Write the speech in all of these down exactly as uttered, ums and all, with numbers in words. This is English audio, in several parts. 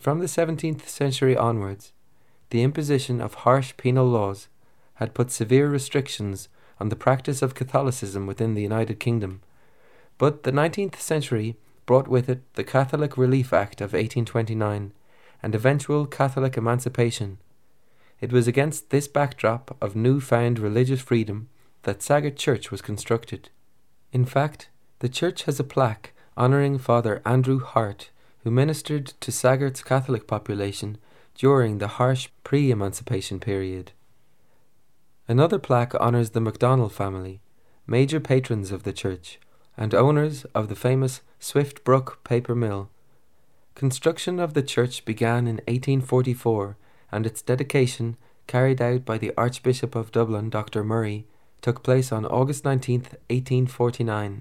From the seventeenth century onwards, the imposition of harsh penal laws had put severe restrictions on the practice of Catholicism within the United Kingdom, but the nineteenth century brought with it the Catholic Relief Act of eighteen twenty-nine and eventual Catholic emancipation. It was against this backdrop of newfound religious freedom that Saggart Church was constructed. In fact, the church has a plaque honouring Father Andrew Hart, who ministered to Saggart's Catholic population during the harsh pre-emancipation period. Another plaque honours the MacDonald family, major patrons of the church, and owners of the famous Swift Brook paper mill. Construction of the church began in eighteen forty-four, and its dedication, carried out by the Archbishop of Dublin, Doctor Murray, took place on August nineteenth, eighteen forty-nine.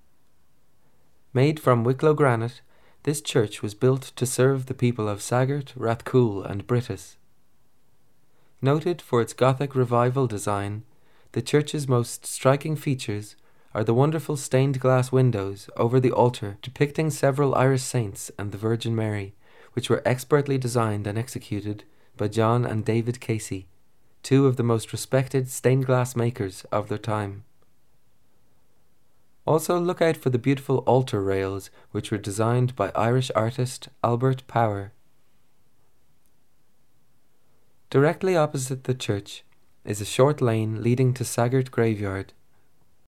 Made from Wicklow granite, this church was built to serve the people of Saggart, Rathcoole and Brittas. Noted for its Gothic Revival design, the church's most striking features are the wonderful stained glass windows over the altar depicting several Irish saints and the Virgin Mary, which were expertly designed and executed by John and David Casey, two of the most respected stained glass makers of their time. Also look out for the beautiful altar rails which were designed by Irish artist Albert Power. Directly opposite the church is a short lane leading to Saggart Graveyard,